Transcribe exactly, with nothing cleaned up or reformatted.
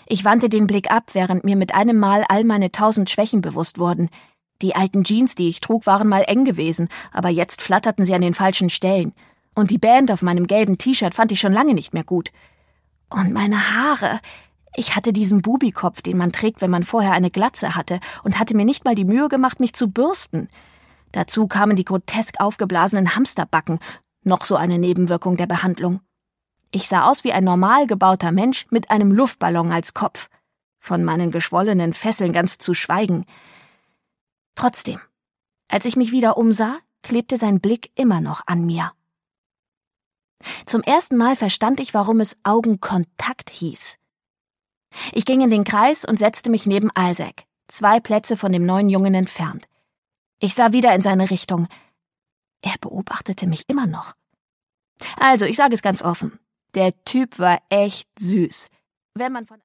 Ich wandte den Blick ab, während mir mit einem Mal all meine tausend Schwächen bewusst wurden. Die alten Jeans, die ich trug, waren mal eng gewesen, aber jetzt flatterten sie an den falschen Stellen. Und die Band auf meinem gelben T-Shirt fand ich schon lange nicht mehr gut. Und meine Haare. Ich hatte diesen Bubikopf, den man trägt, wenn man vorher eine Glatze hatte, und hatte mir nicht mal die Mühe gemacht, mich zu bürsten. Dazu kamen die grotesk aufgeblasenen Hamsterbacken, noch so eine Nebenwirkung der Behandlung. Ich sah aus wie ein normal gebauter Mensch mit einem Luftballon als Kopf. Von meinen geschwollenen Fesseln ganz zu schweigen. Trotzdem, als ich mich wieder umsah, klebte sein Blick immer noch an mir. Zum ersten Mal verstand ich, warum es Augenkontakt hieß. Ich ging in den Kreis und setzte mich neben Isaac, zwei Plätze von dem neuen Jungen entfernt. Ich sah wieder in seine Richtung. Er beobachtete mich immer noch. Also, ich sage es ganz offen. Der Typ war echt süß. Wenn man von